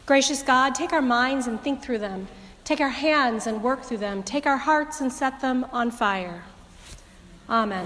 Gracious God, take our minds and think through them. Take our hands and work through them. Take our hearts and set them on fire. Amen.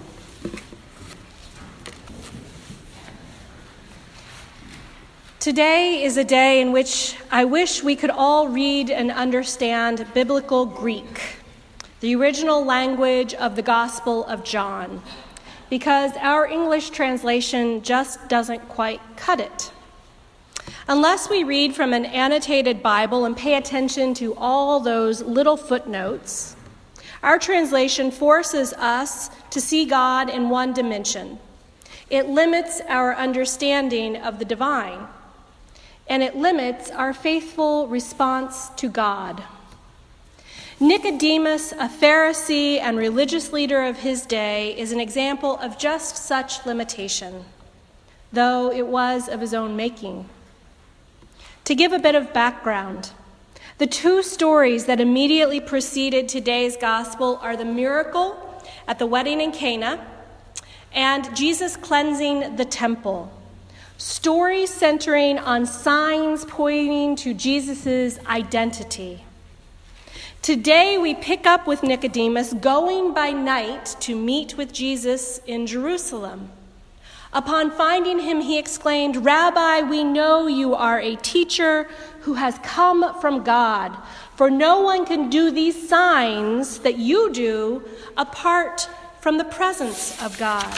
Today is a day in which I wish we could all read and understand Biblical Greek, the original language of the Gospel of John, because our English translation just doesn't quite cut it. Unless we read from an annotated Bible and pay attention to all those little footnotes, our translation forces us to see God in one dimension. It limits our understanding of the divine, and it limits our faithful response to God. Nicodemus, a Pharisee and religious leader of his day, is an example of just such limitation, though it was of his own making. To give a bit of background, the two stories that immediately preceded today's gospel are the miracle at the wedding in Cana and Jesus cleansing the temple, stories centering on signs pointing to Jesus' identity. Today we pick up with Nicodemus going by night to meet with Jesus in Jerusalem. Upon finding him, he exclaimed, "Rabbi, we know you are a teacher who has come from God, for no one can do these signs that you do apart from the presence of God."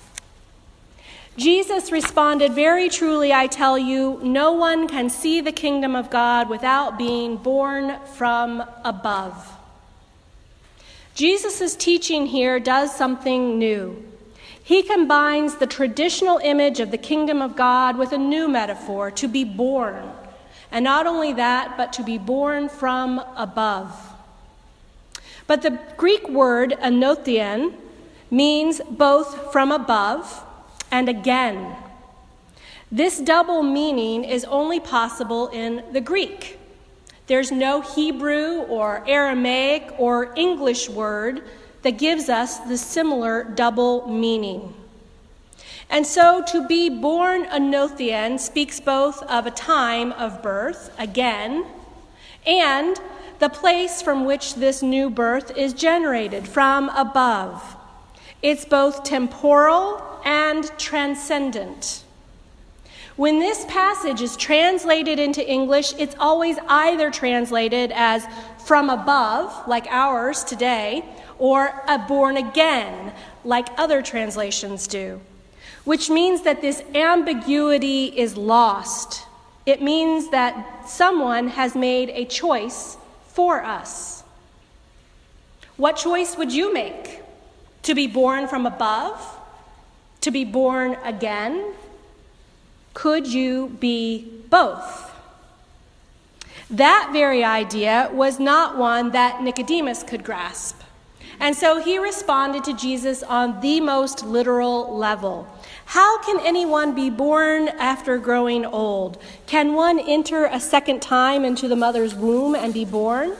Jesus responded, "Very truly, I tell you, no one can see the kingdom of God without being born from above." Jesus' teaching here does something new. He combines the traditional image of the kingdom of God with a new metaphor, to be born. And not only that, but to be born from above. But the Greek word anothian means both from above and again. This double meaning is only possible in the Greek. There's no Hebrew or Aramaic or English word that gives us the similar double meaning. And so to be born anothian speaks both of a time of birth, again, and the place from which this new birth is generated, from above. It's both temporal and transcendent. When this passage is translated into English, it's always either translated as from above, like ours today, or a born again, like other translations do, which means that this ambiguity is lost. It means that someone has made a choice for us. What choice would you make? To be born from above? To be born again? Could you be both? That very idea was not one that Nicodemus could grasp. And so he responded to Jesus on the most literal level. How can anyone be born after growing old? Can one enter a second time into the mother's womb and be born?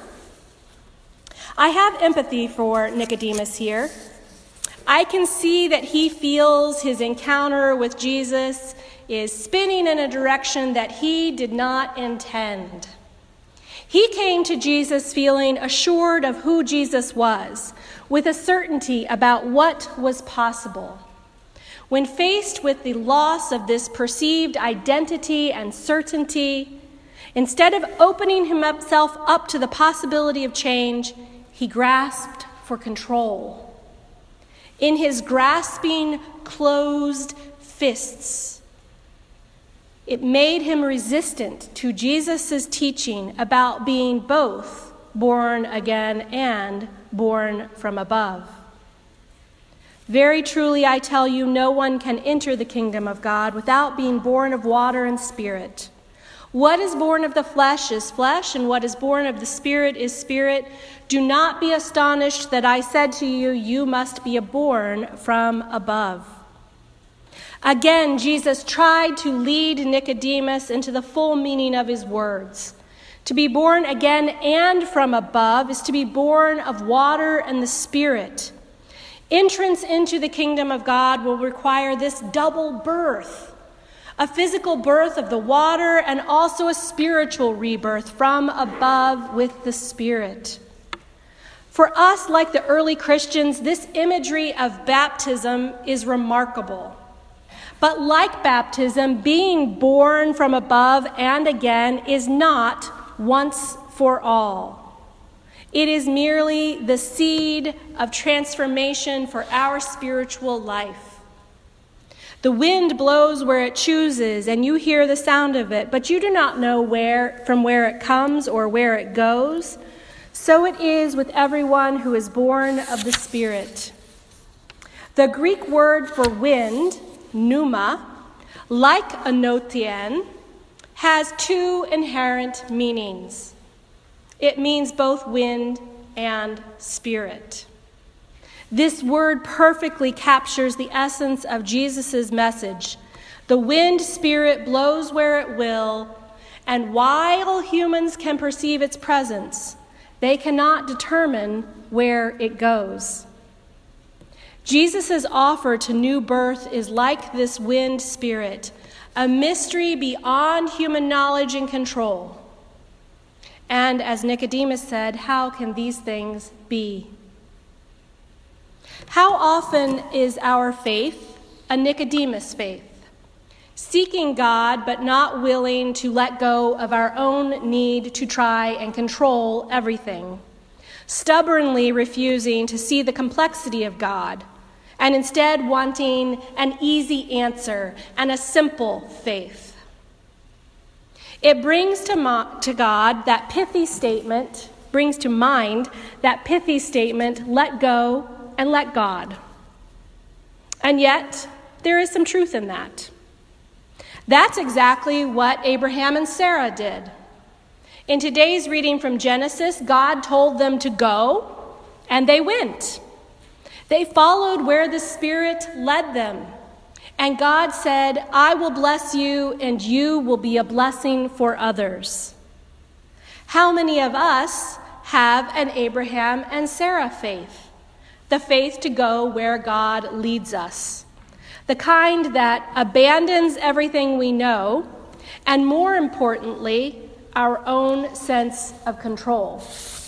I have empathy for Nicodemus here. I can see that he feels his encounter with Jesus is spinning in a direction that he did not intend. He came to Jesus feeling assured of who Jesus was, with a certainty about what was possible. When faced with the loss of this perceived identity and certainty, instead of opening himself up to the possibility of change, he grasped for control. In his grasping, closed fists, it made him resistant to Jesus' teaching about being both born again and born from above. Very truly, I tell you, no one can enter the kingdom of God without being born of water and spirit. What is born of the flesh is flesh, and what is born of the spirit is spirit. Do not be astonished that I said to you, you must be born from above. Again, Jesus tried to lead Nicodemus into the full meaning of his words. To be born again and from above is to be born of water and the Spirit. Entrance into the kingdom of God will require this double birth, a physical birth of the water and also a spiritual rebirth from above with the Spirit. For us, like the early Christians, this imagery of baptism is remarkable. But like baptism, being born from above and again is not once for all. It is merely the seed of transformation for our spiritual life. The wind blows where it chooses, and you hear the sound of it, but you do not know from where it comes or where it goes. So it is with everyone who is born of the Spirit. The Greek word for wind, pneuma, like anothein, has two inherent meanings. It means both wind and spirit. This word perfectly captures the essence of Jesus' message. The wind spirit blows where it will, and while humans can perceive its presence, they cannot determine where it goes. Jesus' offer to new birth is like this wind spirit, a mystery beyond human knowledge and control. And as Nicodemus said, how can these things be? How often is our faith a Nicodemus faith, seeking God but not willing to let go of our own need to try and control everything, stubbornly refusing to see the complexity of God, and instead wanting an easy answer and a simple faith? It brings to mind that pithy statement, let go and let God. And yet, there is some truth in that. That's exactly what Abraham and Sarah did. In today's reading from Genesis, God told them to go, and they went. They followed where the Spirit led them. And God said, I will bless you, and you will be a blessing for others. How many of us have an Abraham and Sarah faith? The faith to go where God leads us. The kind that abandons everything we know, and more importantly, our own sense of control.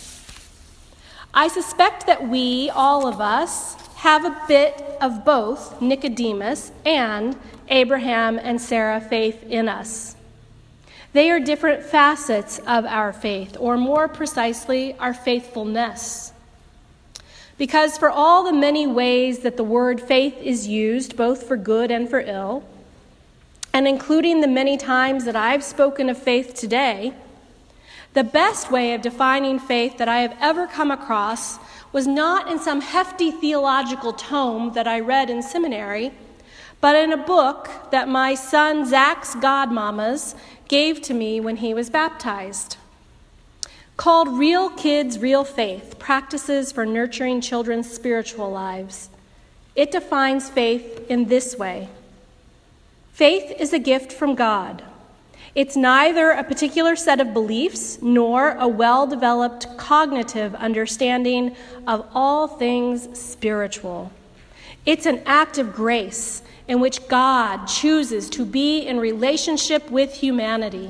I suspect that we, all of us, have a bit of both Nicodemus and Abraham and Sarah faith in us. They are different facets of our faith, or more precisely, our faithfulness. Because for all the many ways that the word faith is used, both for good and for ill, and including the many times that I've spoken of faith today, the best way of defining faith that I have ever come across was not in some hefty theological tome that I read in seminary, but in a book that my son Zach's godmamas gave to me when he was baptized, called Real Kids, Real Faith, Practices for Nurturing Children's Spiritual Lives. It defines faith in this way. Faith is a gift from God. It's neither a particular set of beliefs nor a well-developed cognitive understanding of all things spiritual. It's an act of grace in which God chooses to be in relationship with humanity.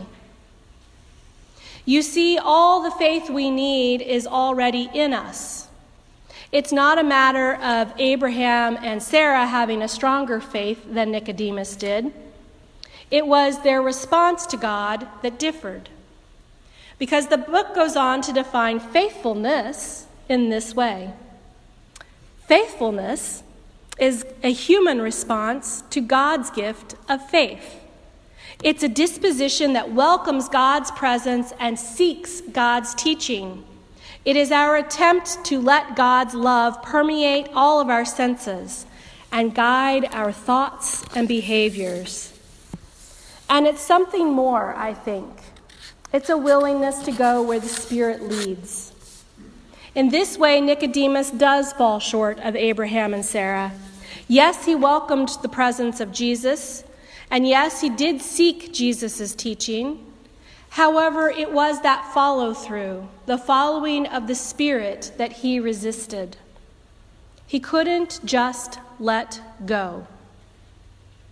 You see, all the faith we need is already in us. It's not a matter of Abraham and Sarah having a stronger faith than Nicodemus did. It was their response to God that differed. Because the book goes on to define faithfulness in this way. Faithfulness is a human response to God's gift of faith. It's a disposition that welcomes God's presence and seeks God's teaching. It is our attempt to let God's love permeate all of our senses and guide our thoughts and behaviors. And it's something more, I think. It's a willingness to go where the Spirit leads. In this way, Nicodemus does fall short of Abraham and Sarah. Yes, he welcomed the presence of Jesus, and yes, he did seek Jesus' teaching. However, it was that follow-through, the following of the Spirit, that he resisted. He couldn't just let go.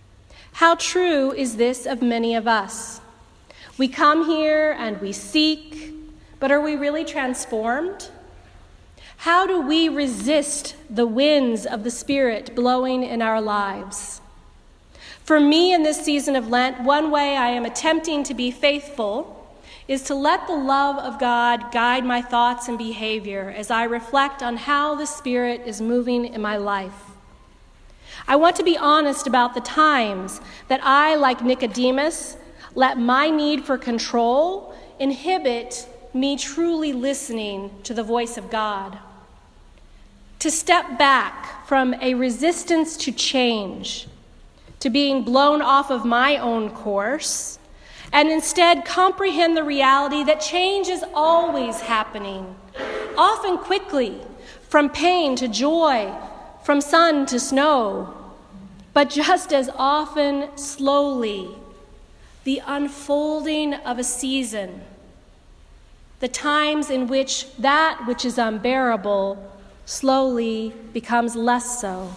How true is this of many of us? We come here and we seek, but are we really transformed? How do we resist the winds of the Spirit blowing in our lives? For me in this season of Lent, one way I am attempting to be faithful is to let the love of God guide my thoughts and behavior as I reflect on how the Spirit is moving in my life. I want to be honest about the times that I, like Nicodemus, let my need for control inhibit me truly listening to the voice of God. To step back from a resistance to change, to being blown off of my own course, and instead comprehend the reality that change is always happening, often quickly, from pain to joy, from sun to snow, but just as often slowly, the unfolding of a season, the times in which that which is unbearable slowly becomes less so.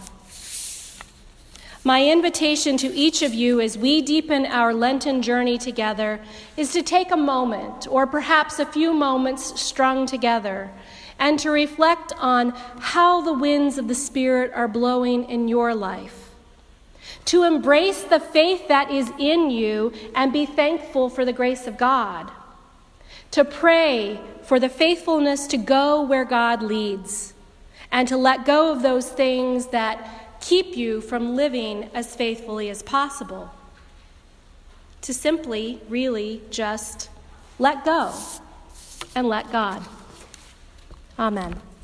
My invitation to each of you as we deepen our Lenten journey together is to take a moment, or perhaps a few moments strung together, and to reflect on how the winds of the Spirit are blowing in your life. To embrace the faith that is in you and be thankful for the grace of God. To pray for the faithfulness to go where God leads, and to let go of those things that keep you from living as faithfully as possible. To simply, really, just let go and let God. Amen.